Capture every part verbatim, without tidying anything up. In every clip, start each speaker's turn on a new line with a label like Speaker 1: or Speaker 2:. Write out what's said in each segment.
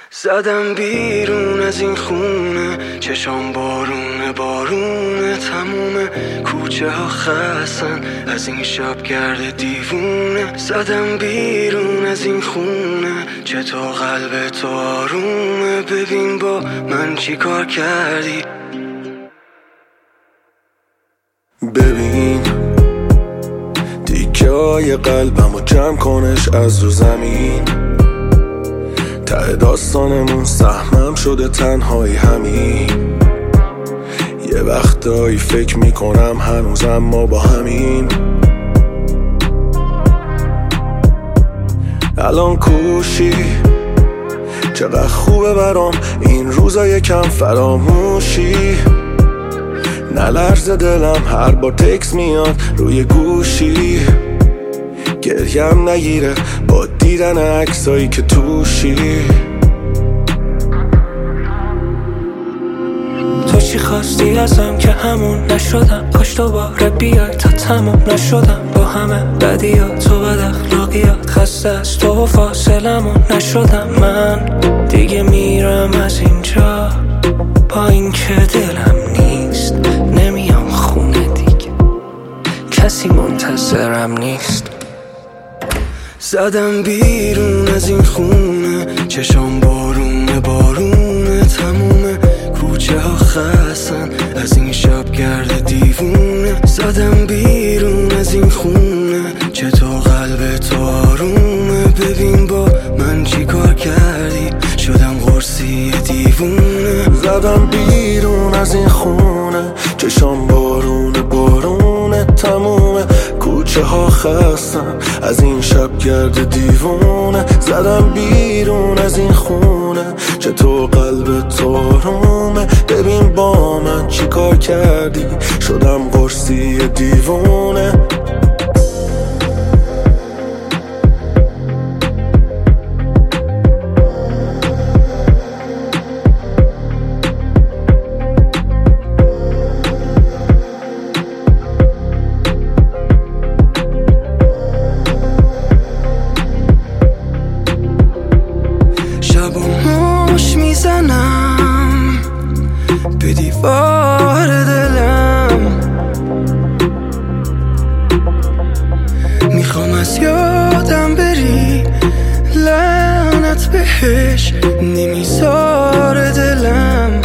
Speaker 1: زدم بیرون از این خونه، چشام بارونه بارونه، تموم کوچه ها خستن از این شب گرد دیوونه. زدم بیرون از این خونه، چطور قلب تو آرومه، ببین با من چی کار کردی.
Speaker 2: ببین تیکه های قلبمو جمع کنش از رو زمین، ته داستانمون سهمم شده تنهایی همین. یه وقتایی فکر میکنم هنوزم ما با همین. الان کوشی چقدر خوبه برام این روزا یکم فراموشی. نلرزه دلم هر بار تکس میاد روی گوشی، گریم نگیره با دیدن عکسایی که توشی.
Speaker 3: تو چی خواستی ازم که همون نشدم، کاش دوباره بیای تا تموم نشدم با همه بدیات و بد اخلاقیات. خسته از تو و فاصلمون نشدم من، دیگه میرم از اینجا با این که دلم نیست. نمیام خونه دیگه، کسی منتظرم نیست.
Speaker 1: زدم بیرون از این خونه، چشام بارونه بارونه، تموم کوچه ها خستن از این شب گرد دیوونه. زدم بیرون از این خونه، چطور قلب تو آرومه، ببین با من چی کار کردی، شدم قرصی دیوونه.
Speaker 2: زدم بیرون از این خونه، چشام بارونه بارونه، تموم کوچه ها خستم از این شب گرد دیوونه. زدم بیرون از این خونه، چطور قلب تو آرومه، ببین با من چی کار کردی، شدم قرصی دیوونه.
Speaker 1: میزنم به دیوار دلم، میخوام از یادم بری، لعنت بهش نمیذاره دلم.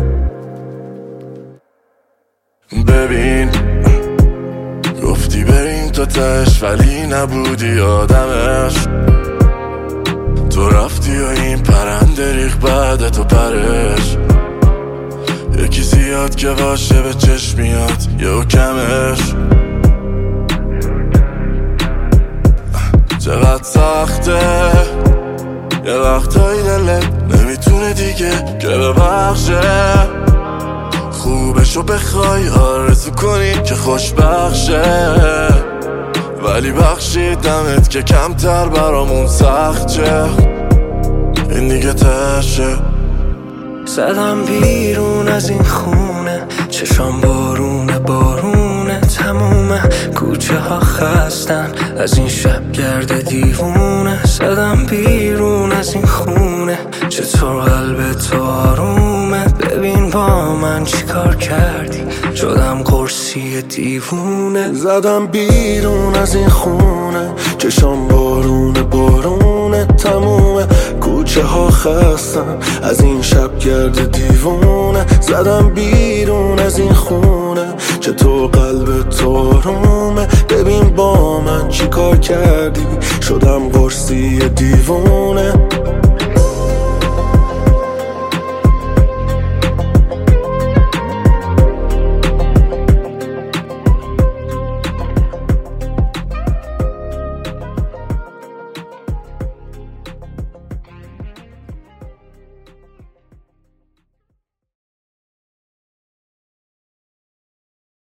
Speaker 2: ببین گفتی بریم تا تش ولی نبودی آدمش، تو رفتی و این پرنده ریخ بعد تو پرش. یکی زیاد که باشه به چشم میاد یه کمش. چقدر سخته یه وقتایی دلت نمیتونه دیگه که ببخشه، خوبشو بخوای آرزو کنی که خوشبخشه، ولی بخشیدمت که کمتر برامون سخت چه، این دیگه تشه.
Speaker 3: زدم بیرون از این خونه، چشام بارونه بارونه، تموم کوچه ها خستن از این شب گرد دیوونه. زدم بیرون از این خونه، چطور قلب تو آرومه، ببین با من چی کار کردی، شدم قرصی دیوونه.
Speaker 2: زدم بیرون از این خونه، چشام بارونه بارونه، تموم کوچه ها خستم از این شب گرد دیوونه. زدم بیرون از این خونه، چطور قلب تو آرومه، ببین با من چی کار کردی، شدم قرصی دیوونه.